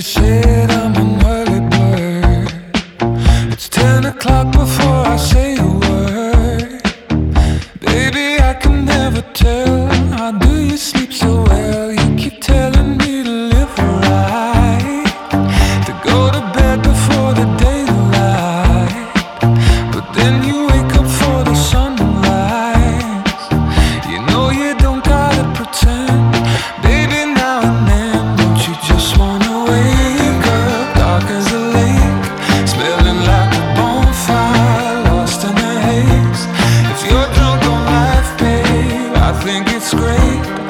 said I'm an early bird. It's 10 o'clock before I say a word. Baby, I can never tell. How do you sleep so well? You keep telling me to live right, to go to bed before the daylight, but then you wake up for the sunrise. You know you don't gotta pretend. Baby, now and then, don't you just wanna wake up dark as a lake, smelling like a bonfire, lost in the haze. If you're drunk on life, babe, I think it's great.